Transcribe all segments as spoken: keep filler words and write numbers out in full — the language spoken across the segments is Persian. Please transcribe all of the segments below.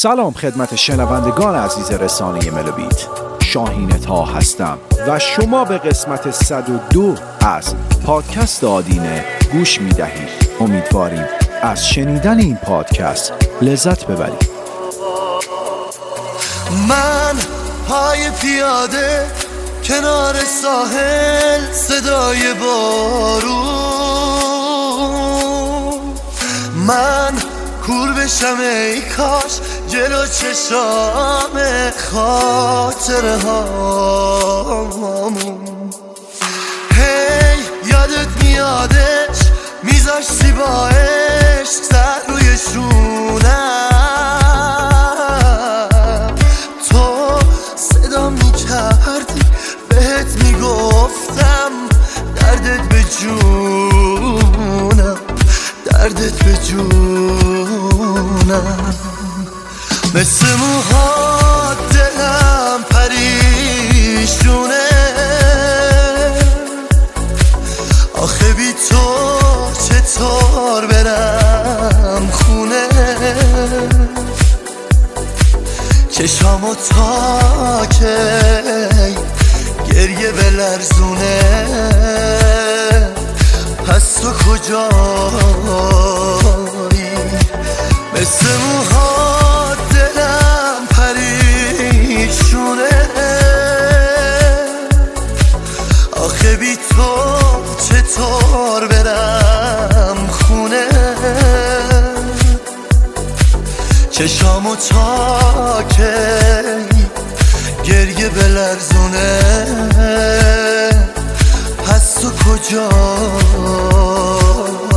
سلام خدمت شنوندگان عزیز رسانه ملوبیت، شاهین طاها هستم و شما به قسمت صد و دو از پادکست آدینه گوش می دهید. امیدواریم از شنیدن این پادکست لذت ببرید. من پای پیاده کنار ساحل، صدای بارون، من کور بشم ای کاش جلو چشام خاطره هامون. هی یادت میادش میذاشتی با عشق سر روی شونم، تو صدا میکردی بهت میگفتم دردت به جونم، دردت به جونم. مثل موهات دلم پریشونه، آخه بی تو چطور برم خونه. چشامو تا که گریه بلرزونه، پس تو کجایی؟ مثل موهات دلم پریشونه، آخه بی تو چطور برم خونه. چشامو تا که گریه بلرزونه، پس تو کجایی؟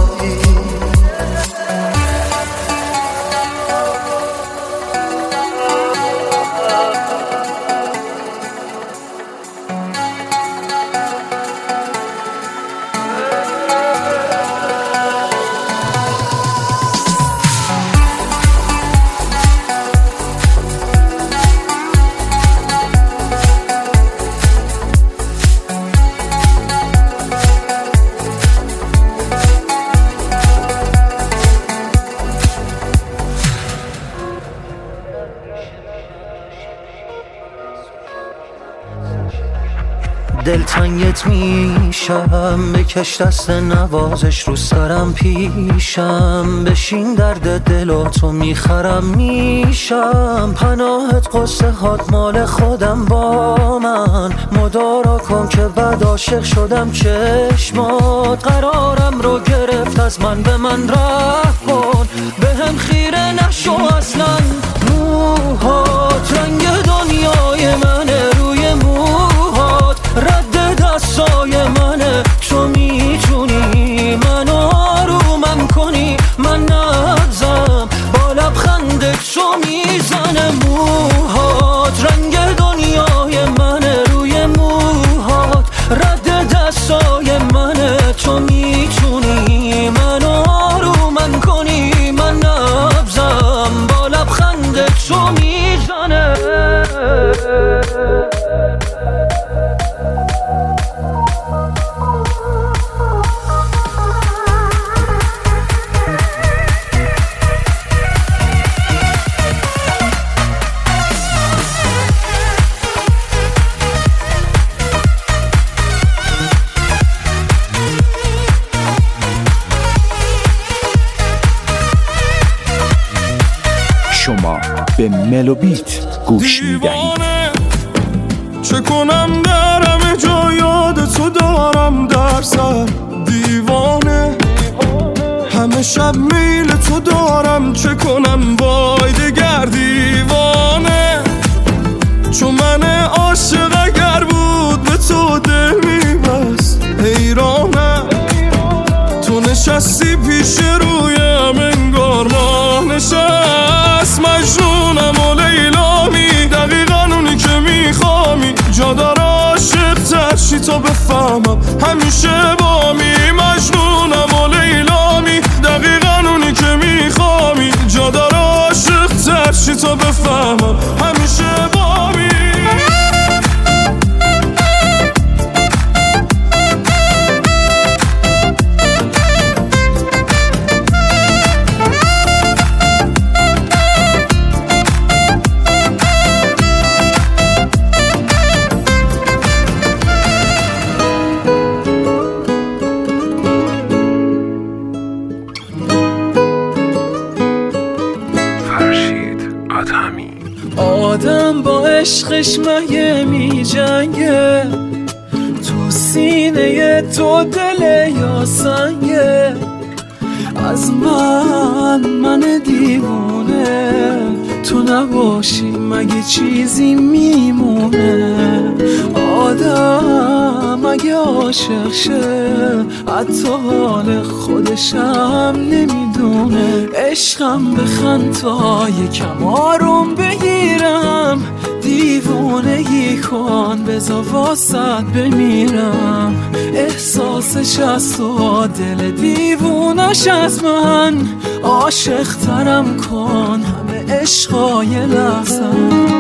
دلتنگت میشم، بکش دست نوازش رو سرم پیشم، بشین درد دلاتو میخرم میشم، پناهت قصه هات مال خودم با من، مدارا کن که بعد عاشق شدم چشمات، قرارم رو گرفت از من به من راه کن، به هم خیره نشو اصلا. موهات رنگ دنیای منه، روی موهات رد دستای منه، تو میتونی منو آرومم کنی، من نبزم با لبخندت تو میزنه. موهات رنگ دنیای منه، روی موهات رد دستای منه، تو میتونی منو آرومم کنی، من نبزم با لبخندت تو میزنه. شما به ملوبیت گوش میدهید. چه کنم در همه جا یاد تو دارم در سر دیوانه، همه شب میل تو دارم، چه کنم وای دگر دیوانه. چون من عاشق اگر بود به تو دل میبست حیرانه، تو نشستی پیش رویم انگار ماه نشست، مجنونم و لیلامی، دقیقا اونی که میخوامی، جا داره عاشق تر شی تا بفهمم همیشه بامی، مجنونم و لیلامی، دقیقا اونی که میخوامی، جا داره عاشق تر شی تا بفهمم همیشه بامی. فقط همین. آدم با عشقش مگه می جنگه، تو سینه تو دل یا سنگه، از من من دیوونه تو نباشی مگه چیزی میمونه. آدم مگه عاشق شه حتی حال خودشم نمیدونه. عشقم بخند تا یکم آروم بگیرم، دیوونگی کن بذار واسط بمیرم. احساسش از تو دل دیوونش از من، عاشق ترم کن همه عشقای لحظم.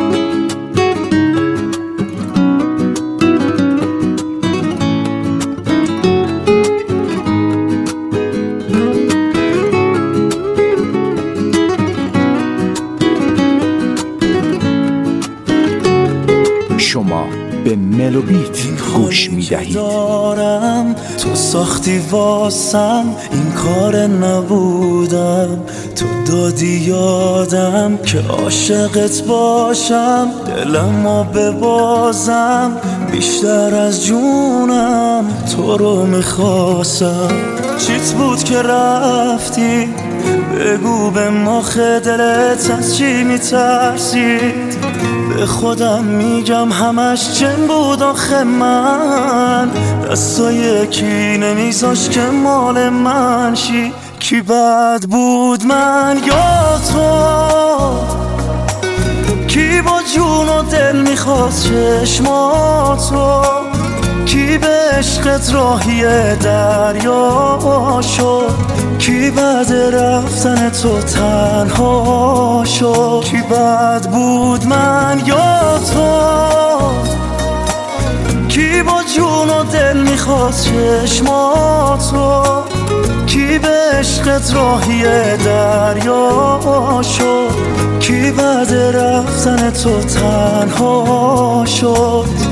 شما به ملوبیت گوش میدهید. دارم تو ساختی واسم این کار نبودم، تو دادی یادم که عاشقت باشم، دلمو ببازم بیشتر از جونم، تو رو میخواستم. چیت بود که رفتی بگو به مخ دلت از چی میترسید، به خودم میگم همش جن بود آخه من، دستای کی نمیذاش که مال من شی. کی بد بود من یا تو، کی با جون و دل میخواست چشماتو، کی به عشقت راهی دریا شد، کی بعد رفتن تو تنها شد. کی بد بود من یا تو، کی با جون و دل میخواست چشماتو، کی به عشقت راهی دریا شد، کی بعد رفتن تو تنها شد.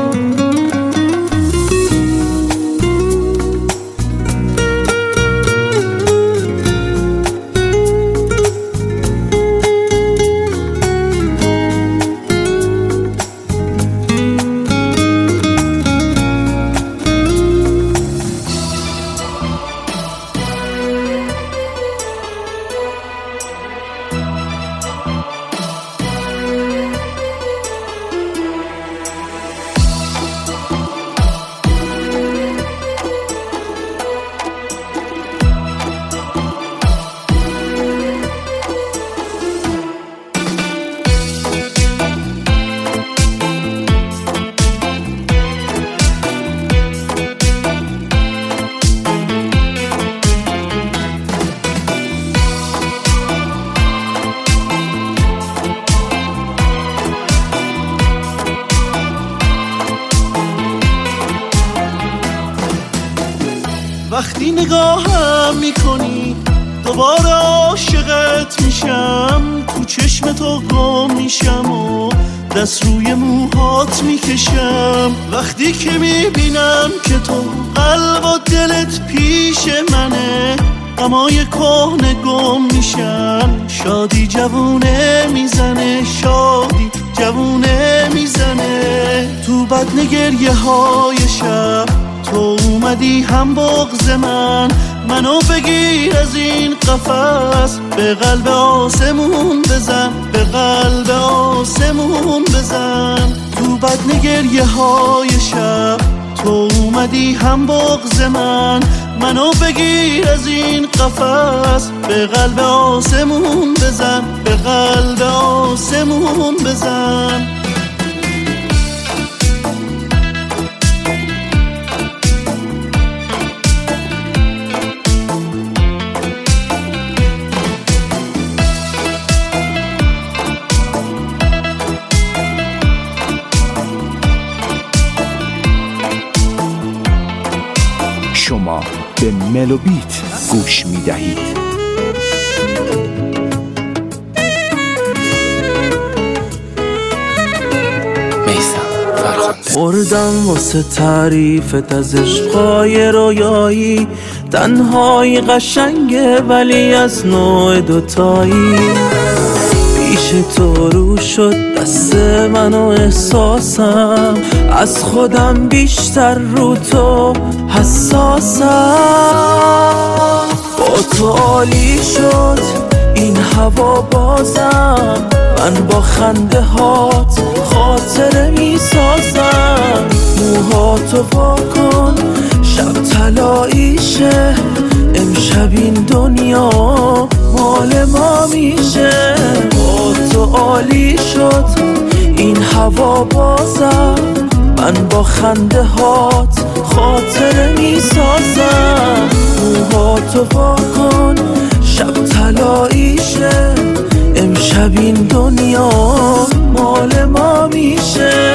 وقتی نگاهم میکنی دوباره عاشقت میشم، تو چشم تو گم میشم و دست روی موهات میکشم. وقتی که میبینم که تو قلب و دلت پیش منه، غمای کهنه گم میشن، شادی جوونه میزنه، شادی جوونه میزنه. تو بدن گریه های شب تو اومدی هم بغض من، منو بگیر از این قفس، به قلب آسمون بزن، به قلب آسمون بزن. تو بدن گریه های شب تو اومدی هم بغض من، منو بگیر از این قفس، به قلب آسمون بزن، به قلب آسمون بزن. شما به ملوبیت گوش می دهید. خوردم واسه تعریفت از عشقای رویایی، تنهایی قشنگه ولی از نوع دوتایی، بی پیش تو رو شد دست من و احساسم، از خودم بیشتر رو تو حساسم. با تو عالی شد این هوا بازم، من با خنده هات خاطره می سازم. موهاتو وا کن شب طلاییشه، امشب این دنیا مال ما میشه. با تو عالی شد این هوا بازم، من با خنده هات خاطره می سازم. موهاتو وا کن شب طلاییشه، امشب این دنیا مال ما میشه.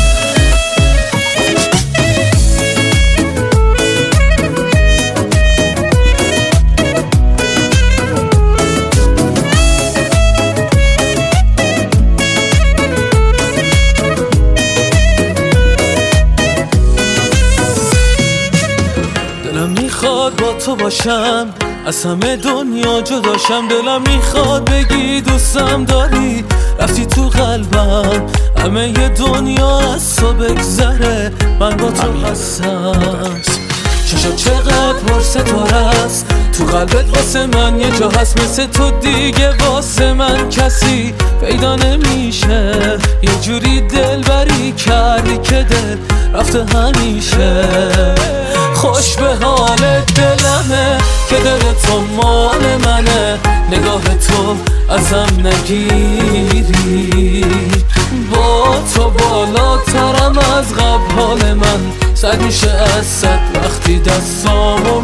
دلم میخواد با تو باشم، از همه دنیا جداشم. دلم میخواد بگی دوستم داری، رفتی تو قلبم، همه ی دنیا از تو بگذره، من با تو هستم. چشا چقدر پر ستاره است تو قلبت، واسه من یه جا هست مثل تو دیگه واسه من کسی پیدا نمیشه. یه جوری دل بری کردی که دل رفته همیشه. خوش به حال دلمه که دل تو مال منه، نگاه تو ازم نگیری. با تو بالاترم از قبل، حال من سد میشه از صد وقتی دستامو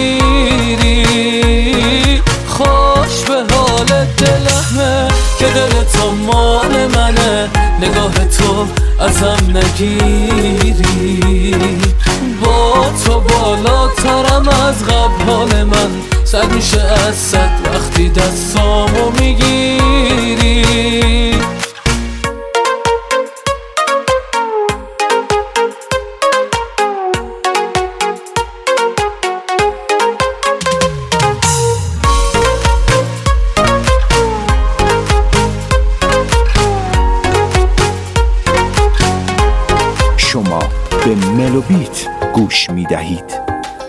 میگیری. خوش به حال دلمه که دل تو مال منه، نگاه تو ازم نگیری. با تو بالاترم از قبل، حال من سد میشه از صد وقتی دستامو میگیری. شما به ملوبیت گوش می دهید.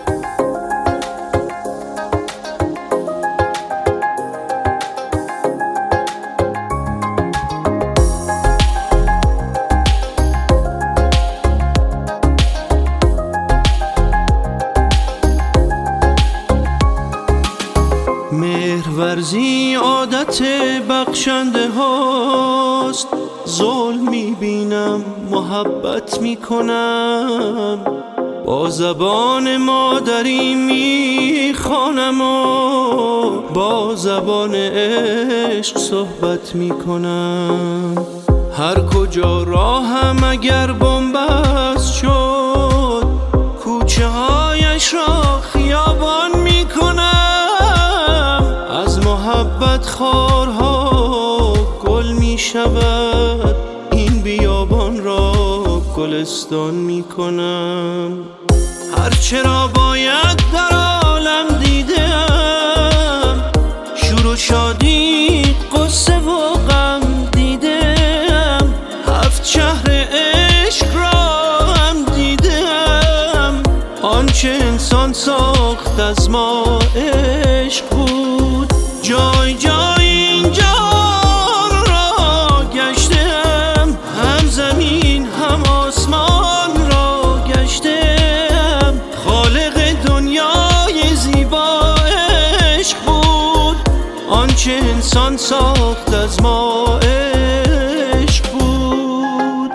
مهرورزی عادت بخشنده هاست، ظلم میبینم محبت میکنم. با زبان مادری میخوانم و با زبان عشق صحبت میکنم. هر کجا راهم اگر بنبست شد، کوچه هایش را خیابان میکنم. از محبت خارها گل میشود، این بیابان را گلستان میکنم. هرچه را باید در عالم دیدم، شور و شادی قصه و غم دیدم. هفت شهر عشق را هم دیدم، آنچه انسان ساخت از ما عشق بود. جای جای این جهان را گشتم، هم زمین هم آسمان را گشتم. خالق دنیای زیبا عشق بود، آنچه انسان ساخت از ما عشق بود.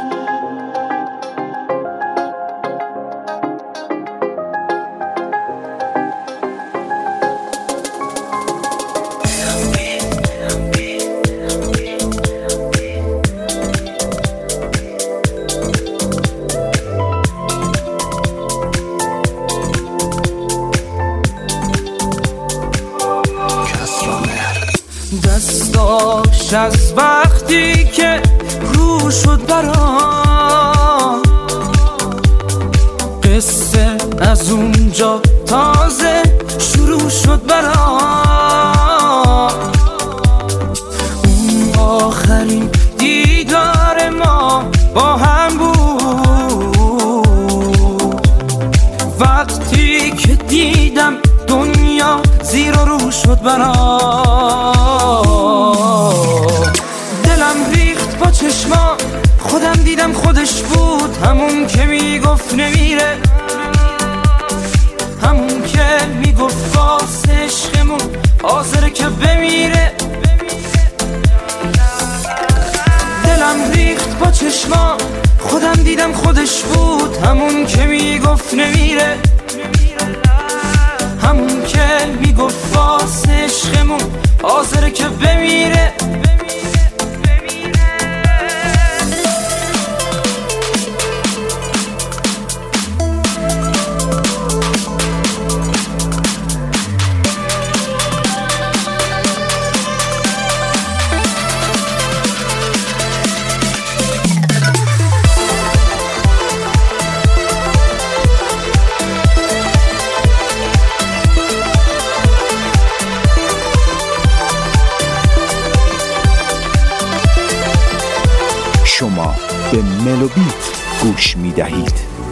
دستاش از وقتی که رو شد برام، قصه از اونجا تازه شروع شد برام. اون آخرین دیدار ما با هم بود. وقتی که دیدم دنیا زیر و رو شد برام، دلم ریخت با چشما، خودم دیدم خودش بود، همون که میگفت نمیره، همون که میگفت واسه عشقمون حاضره که بمیره. دلم ریخت با چشما، خودم دیدم خودش بود، همون که میگفت نمیره، همون که میگفت واسه عشقمون حاضره که بمیره. شما به ملوبیت گوش می دهید.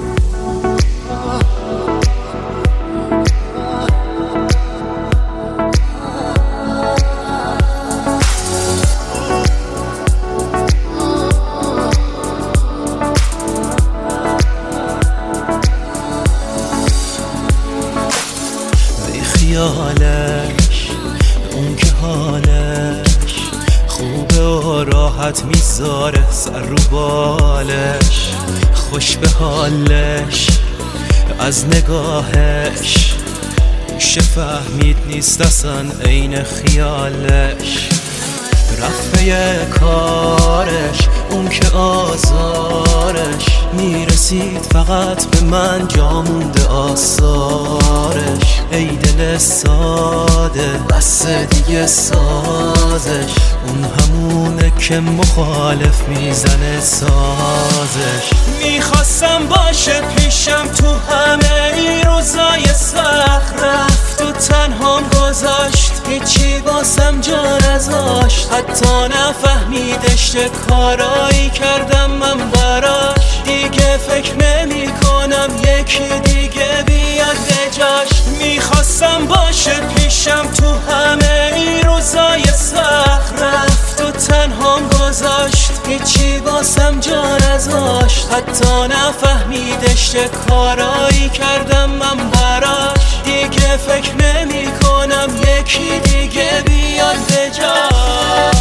بی خیالش اون که حالش خوبه و راحت میذاره سر رو بالش، خوش به حالش از نگاهش میشه فهمید نیست اصلا عین خیالش. رفته کارش اون که آزارش میرسید فقط به من، جا مونده آثارش. ای دل ساده بس دیگه سازش، اون همونه که مخالف میزنه سازش. میخواستم باشه پیشم تو همه این روزای سخت، رفت و تنهام گذاشت، هیچی واسم جا نذاشت، حتی نفهمیدش چه کارایی کردم من براش. دیگه فکر نمی کنم یکی دیگه بیاد به جاش. میخواستم باشه پیشم تو همه این روزای سخت، رفت و تنهام گذاشت، هیچی واسم جا نذاشت، حتی نفهمیدش چه کارایی کردم من براش. دیگه فکر نمی کنم یکی دیگه بیاد به جاش.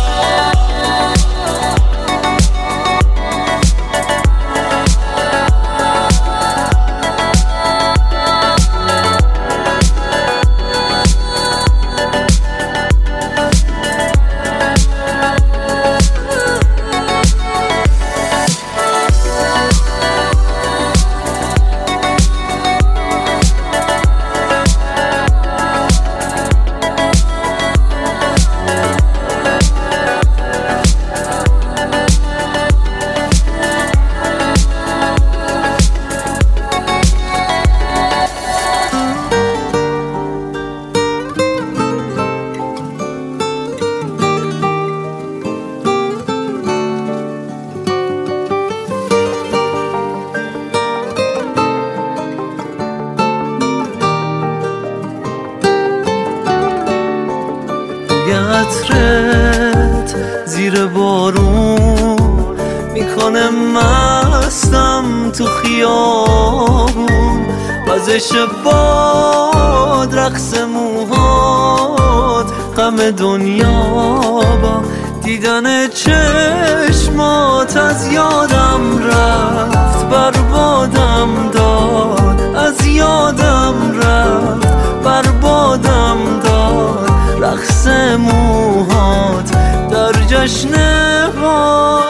عطرت زیر بارون میکنه مستم تو خیابون، وزش باد رقص موهات، غم دنیا با دیدن چشمات از یادم رفت، بربادم داد از یادم رفت، بربادم داد رقص موهات در جشن ها.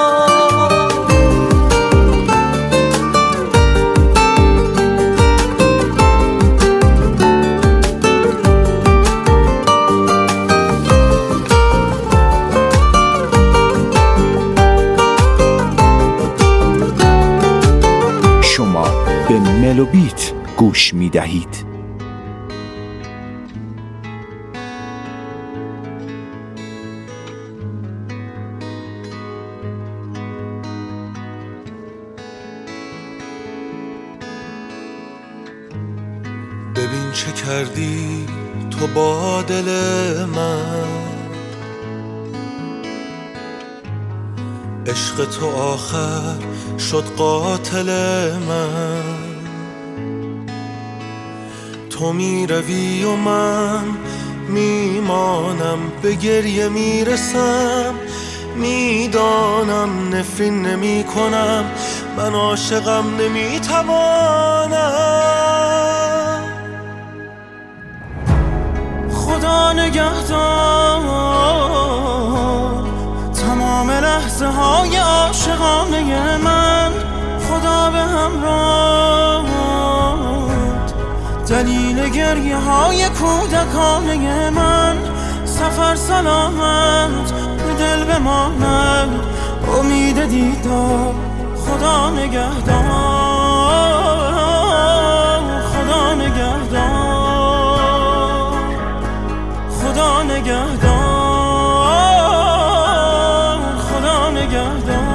شما به ملوبیت گوش می دهید. چه کردی تو با دل من؟ عشق تو آخر شد قاتل من. تو می روی و من میمانم، به گریه میرسم، میدانم نفرین نمی کنم، من عاشقم نمیتوانم. خدا نگهدار تمام لحظه های عاشقانه من، خدا به همراه دلیل گریه های کودکانه من. سفر سلامت به دل بماند، امید دیدار خدا نگهدار، خدا نگهدار، خدا نگهدار، خدا نگهدار.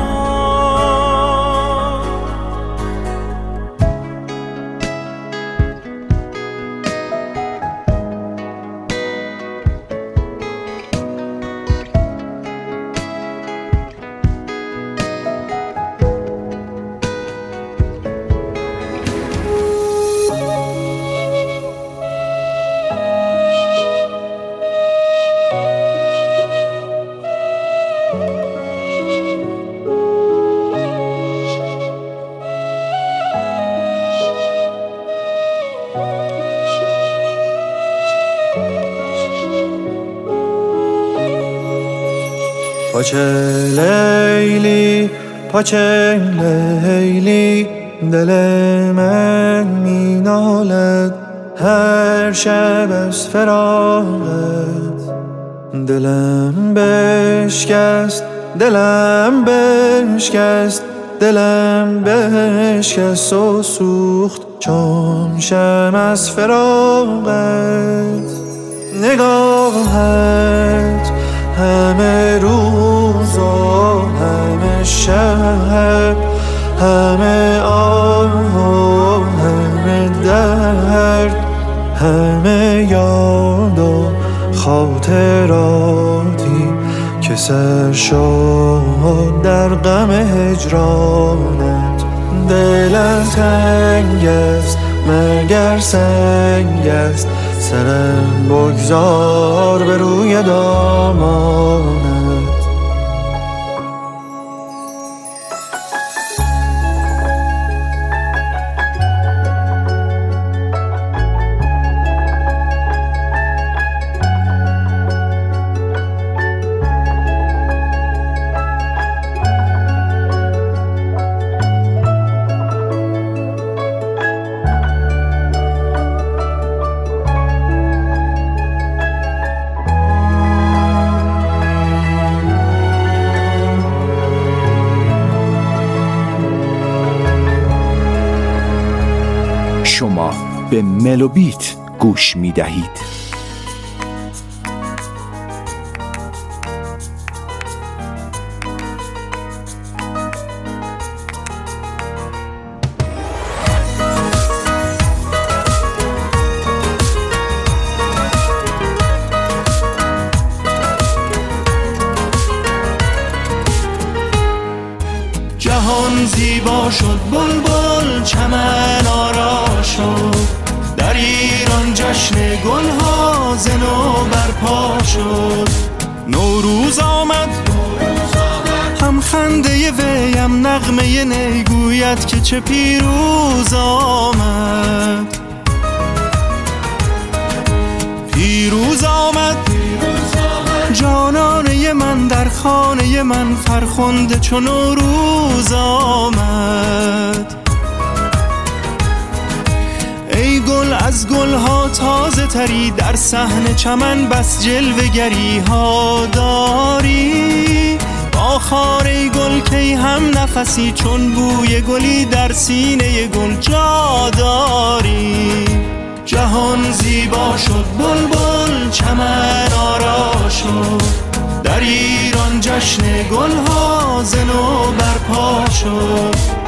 پاچه لیلی پاچه لیلی دل من می نالد هر شب از فراقت. دلم بشکست دلم بشکست دلم بشکست و سوخت چون شمع از فراقت. نگاهت همه روز و همه شب، همه آه و همه درد، همه یاد و خاطراتی که سر شد در غم هجرانت. دلم تنگ است مگر سنگ است، سرم بگذار به روی دامانت. شما به ملوبیت گوش می دهید. جهان زیبا شد، بلبل چمن آرا شد، در ایران جشن گلها ز نو برپا شد. نوروز آمد هم خنده ویم نغمه نیگوید که چه پیروز آمد. پیروز آمد جانانه من در خانه من، فرخنده چون نوروز آمد. ای گل از گلها تازه تری، در صحن چمن بس جلوه گری ها داری. با خاره گل کی هم نفسی، چون بوی گلی در سینه گل جا داری. جهان زیبا شد، بلبل چمن آرا شد، در ایران جشن گلها ز نو برپا شد.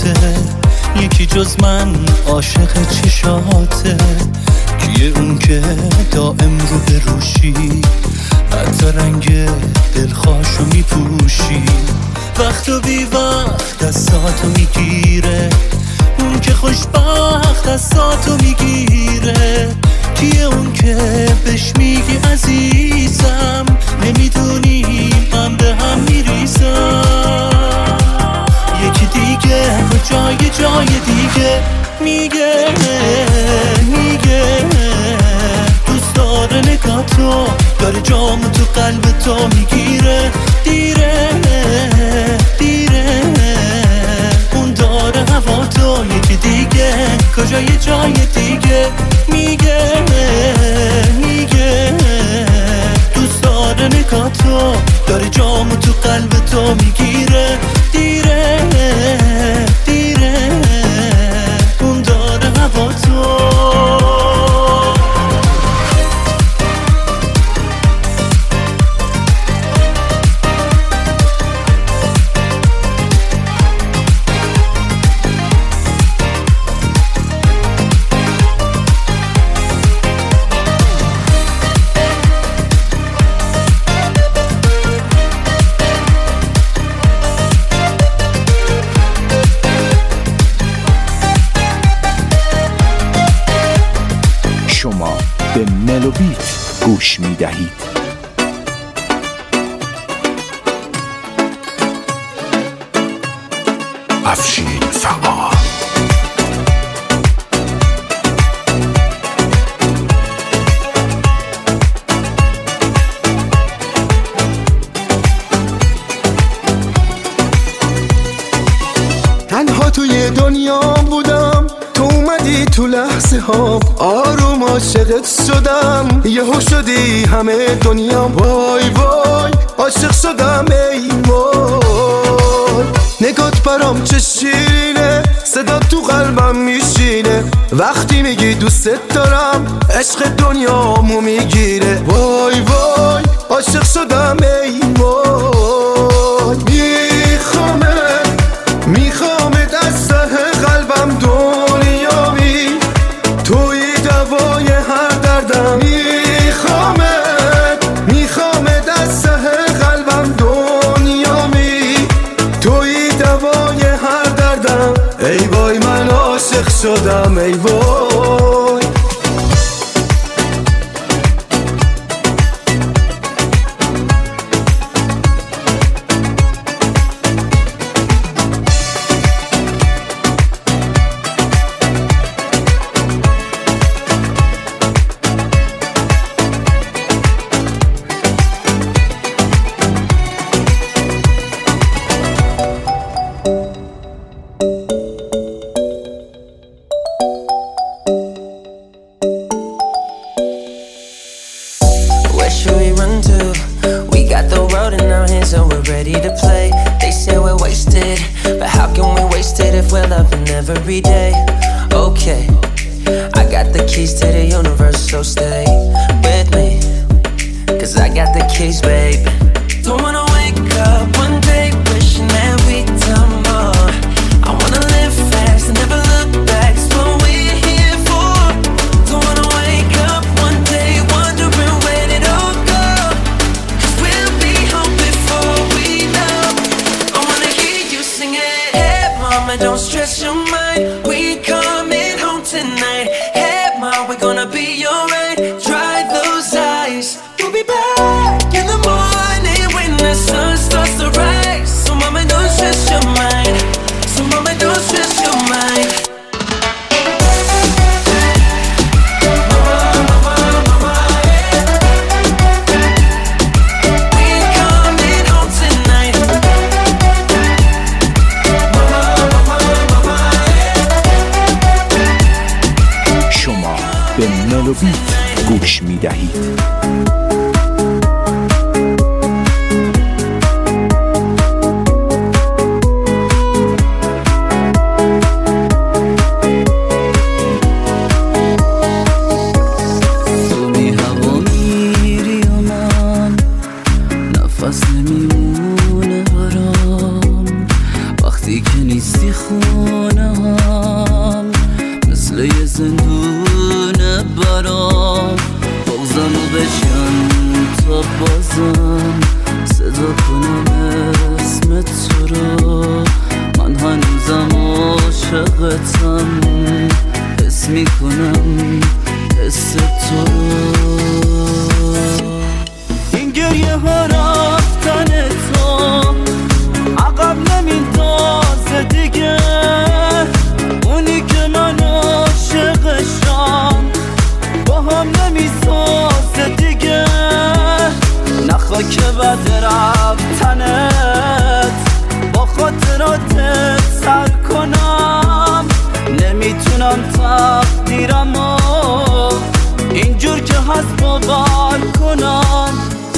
چشماته، یکی جز من عاشق چشاته. کیه اون که دائم رو به روشی، حتی رنگ دلخواشو میپوشی. وقت و بی وقت دستاتو میگیره، اون که خوشبخت دستاتو میگیره. کیه اون که بهش میگی عزیزم، نمیدونیم من به هم میریزم. یکی دیگه کجای جای دیگه میگه میگه دوست داره نگاه تو، داره جام تو قلب تو میگیره. دیره دیره اون داره هوا تو. یکی دیگه کجای جای دیگه میگه میگه دوست داره نگاه تو، داره جام تو قلب تو میگیره. دیره دیره اون داره هوا تو. شما به ملوبیت گوش می دهید. افشین فعال تنها توی دنیا بودم، تو اومدی تو لحظه ها، آروم عاشقت شدم. یهو شدی همه دنیا، وای وای عاشق شدم ای وای. نگات برام چه شیرینه، صدا تو قلبم میشینه. وقتی میگی دوست دارم، عشق دنیامو میگیره. وای وای عاشق شدم ای وای. میخوامت میخوامت از ته قلبم دنیامی، توی دوای هر دردم. میخوامت میخوامت از ته قلبم دنیامی، توی دوای هر دردم. ای وای من عاشق شدم ای وای. Every day, okay, I got the keys to the universe, so stay with me, cause I got the keys, babe. Don't wanna wake up one day wishing that we'd done more. I wanna live fast and never look back, it's what we're here for. Don't wanna wake up one day wondering where did it all go, cause we'll be home before we know. I wanna hear you sing it. Hey mama, don't stress your mind, we coming home tonight. Hey mom, we're gonna be alright. Dry those eyes, we'll be back in the morning when the sun starts to rise. So mama, don't stress your mind, so mama, don't stress your mind. به ملوبیت گوش می دهید. وقتی که نیستی خون خانه‌ام مثل یه زندون برام، بغزمو بشکن تا بازم صدا کنم اسم تو رو. من هنوزم عاشقتم، حس میکنم حس تو رو. این گریه ها رفتن تو عقب نمیندازه دیگه، اونی که من عاشقشم با هم نمیسازه دیگه. نخوا که بد رفتنت با خاطراتت سر کنم، نمیتونم تقدیرمو اینجور که هست باور کنم.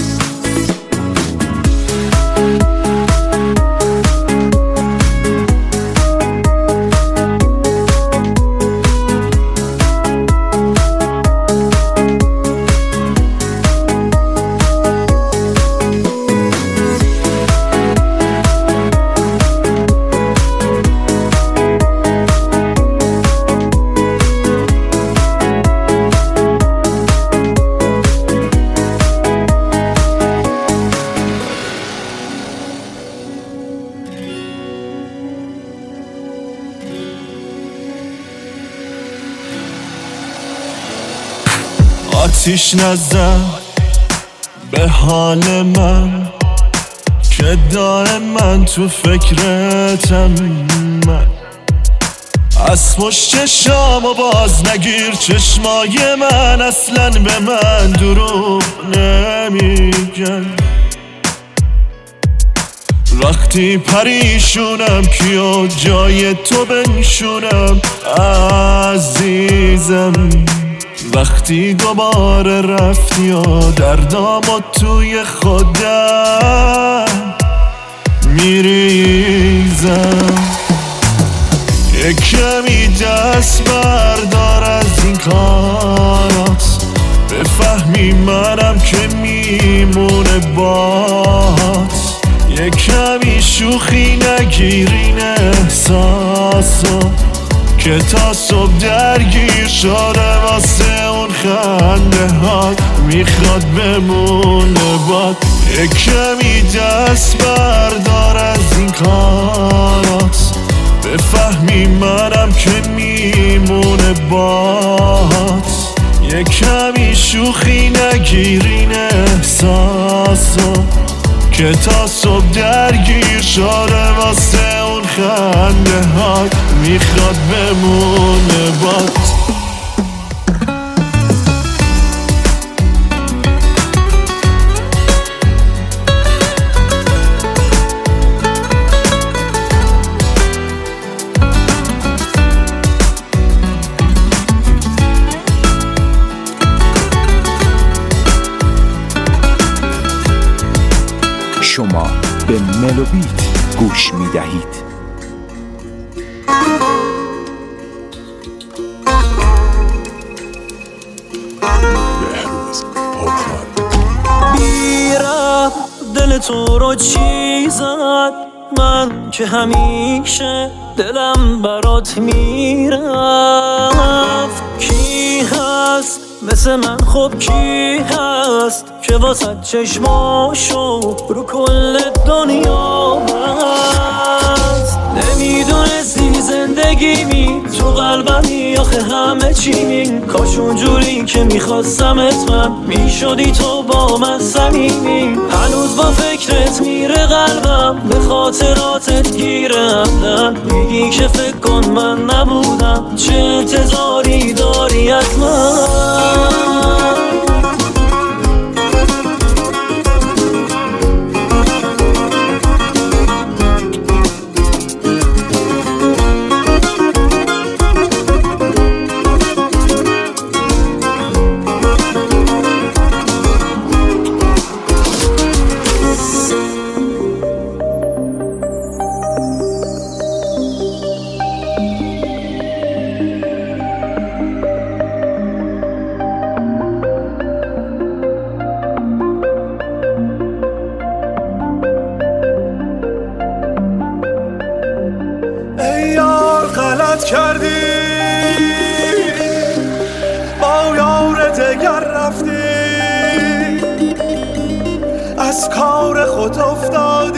آتیش نزن به حال من که دائما تو فکرتم. من از پشت چشامو باز نگیر، چشمای من اصلا به من دروغ نمیگن. وقتی پریشونم کیو جای تو بنشونم عزیزم. وقتی دوباره رفتی و دردامو توی خودم میریزم. یک کمی دست بردار از این کارات، بفهمی منم که میمونه باهات. یک کمی شوخی نگیرین احساسو که تا صبح درگیر شده واسه اون خنده هات، میخواد بمونه باد. یک کمی دست بردار از این کارات، بفهمی منم که میمونه باهات. یک کمی شوخی نگیرین احساسو که تا صبح درگیر شده واسه اون خنده هات، میخواد بمونه باد. شما به ملوبیت گوش می دهید. بیرم دل تو رو چی زد، من که همیشه دلم برات میرفت. کی هست مثل من، خب کی هست که واسه چشماشو رو کل دنیا بست. نمیدونستی زندگی می تو قلبمی، آخه همه چی می کاش اونجوری که میخواستمت من میشدی تو با من صمیمی. هنوز با فکرت میره قلبم، به خاطراتت گیرم. میگی که فکر کن من نبودم، چه انتظاری داری از من؟ از کار خود افتادی،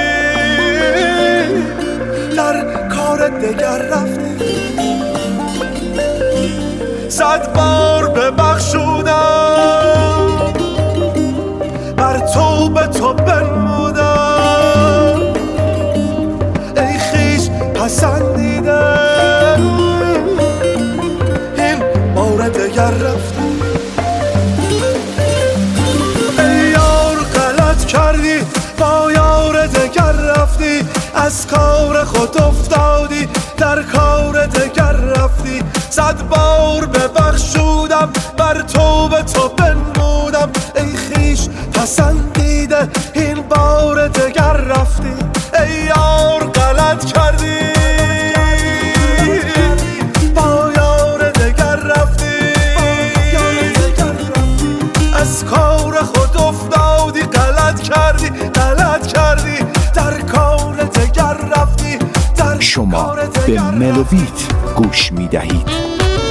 در کار دگر رفتی. صد بار ببخشودم، بر تو به تو بنمودم، ای خویش پسندیدم، این بار دگر رفتی. ای یار غلط کردی، با یار دگر رفتی، از کار خود افتادی، در کار دگر رفتی. صد بار ببخشودم، بر تو به تو بنمودم، ای خویش پسندیده، این بار دگر رفتی. ای یار غلط کردی، با یار دگر رفتی، از کار خود افتادی، غلط کردی، غلط کردی، در کار دگر رفتی. در شما به ملوبیت گوش می دهید.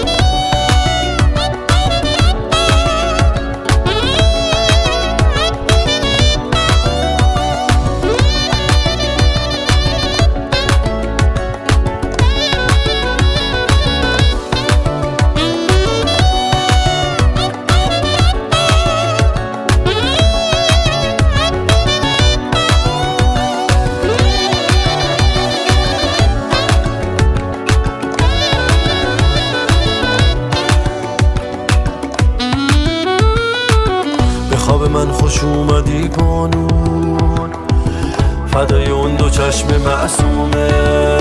من خوش اومدی بانون، فدای اون دو چشم معصومه،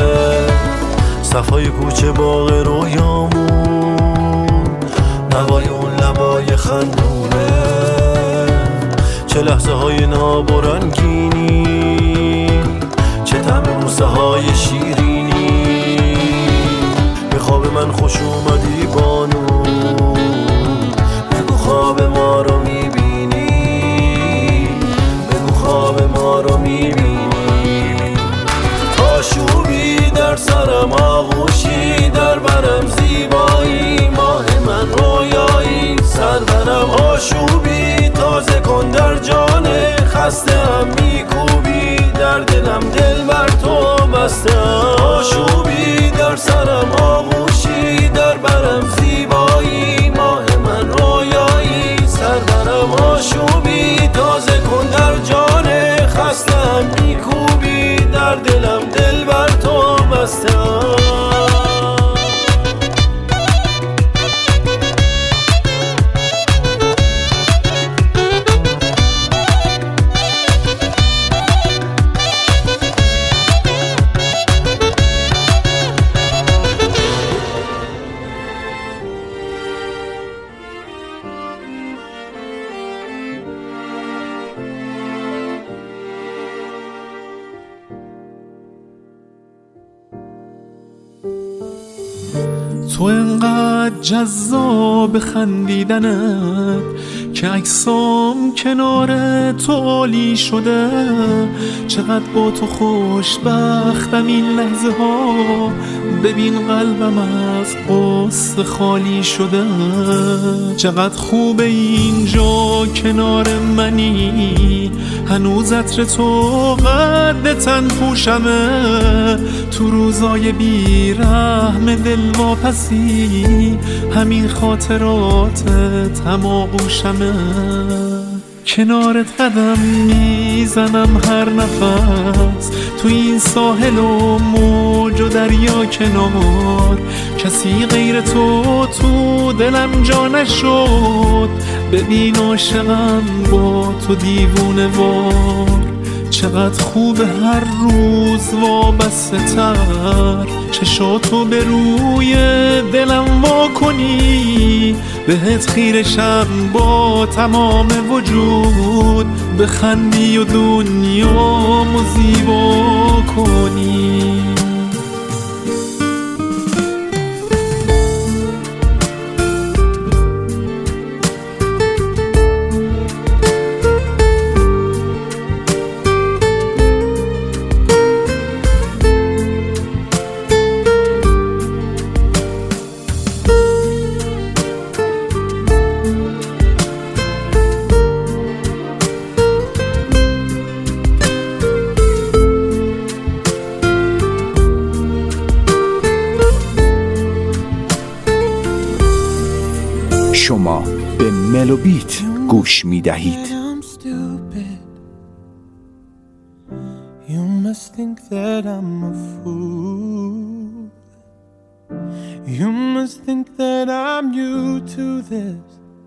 صفای کوچه باغ رویامون، نوای اون لبای خندونه، چه لحظه های ناب و رنگینی، چه طعم بوسه های شیرینی. به خواب من خوش اومدی بانون، بگو خواب ما رو میبینی، خواب ما رو میبینی. آشوبی در سرم، آغوشی در برم، زیبایی ماه من، رویایی سرورم. آشوبی تازه کن در جان خسته هم، میکوبی در دلم، دل بر تو بسته. آشوبی در سرم، آغوشی در برم، زیبایی ماه من، رویایی سرورم. آشوبی تازه کن در جان خستم، میکوبی در دلم، دل بر تو بستم. تو انقدر جذاب خندیدنت که عکسام کنار تو عالی شده. چقدر با تو خوشبختم این لحظه ها، ببین قلبم از قصد خالی شده. چقدر خوبه اینجا کنار منی، هنوز عطر تو قد تن پوشمه. تو روزای بیرحم دل واپسی، همین خاطراتت هم آغوشمه. کنارت قدم میزنم هر نفس، تو این ساحل و موج و دریا کنار. کسی غیر تو تو دلم جا نشد، ببین عاشقم با تو دیوونه وار. چقدر خوبه هر روز وابسته تر، چشاتو به روی دلم وا کنی. بهت خیرشم با تمام وجود، بخندی و دنیامو زیبا کنی. شما به ملوبیت گوش می دهید. You must think that I'm a fool. You must think that I'm new to this,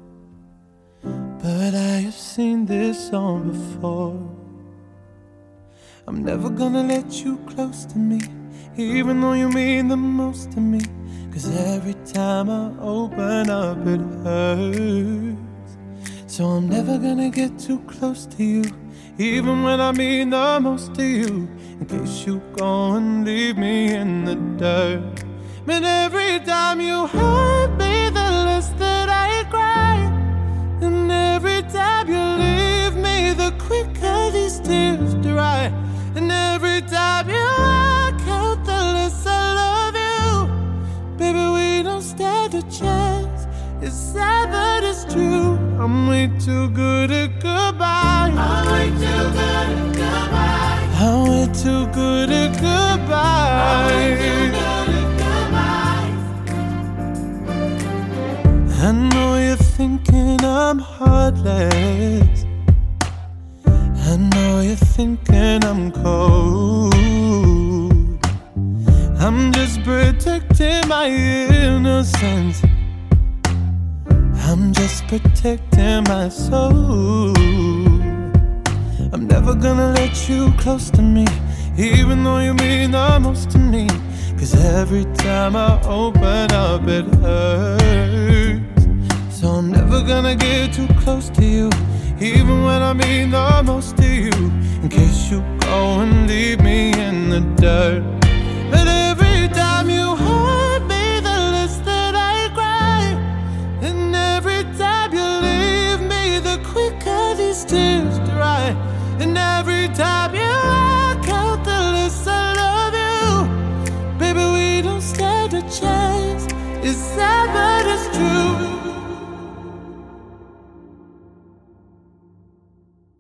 but I have seen this song before. I'm never gonna let you close to me, even though you mean the most to me. Cause every time I open up it hurts. So I'm never gonna get too close to you, even when I mean the most to you, in case you go and leave me in the dirt. But every time you hurt me, the less that I cry. And every time you leave me, the quicker these tears dry. And every time you walk out, the less I love you. Baby, we don't stand a chance. It's sad but it's true. I'm way too good at goodbye. I'm way too good at goodbye. I'm way too good at goodbye. I'm way too good at goodbye. I know you're thinking I'm heartless. I know you're thinking I'm cold. I'm just protecting my innocence. I'm just protecting my soul. I'm never gonna let you close to me, even though you mean the most to me. Cause every time I open up it hurts. So I'm never gonna get too close to you, even when I mean the most to you, in case you go and leave me in the dirt. But every time you hurt me, the less that I cry. And every time you leave me, the quicker these tears dry. And every time you